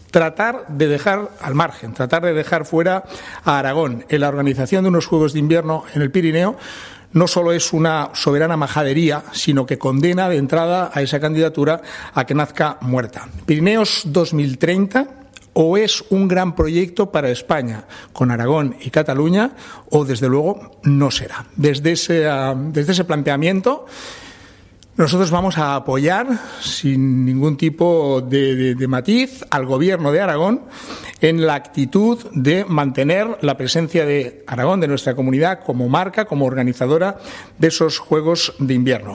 tratar de dejar al margen, tratar de dejar fuera a Aragón en la organización de unos Juegos de Invierno en el Pirineo no solo es una soberana majadería, sino que condena de entrada a esa candidatura a que nazca muerta. Pirineos 2030 o es un gran proyecto para España, con Aragón y Cataluña, o desde luego no será. Desde ese planteamiento, nosotros vamos a apoyar, sin ningún tipo de matiz, al Gobierno de Aragón en la actitud de mantener la presencia de Aragón, de nuestra comunidad, como marca, como organizadora de esos Juegos de Invierno.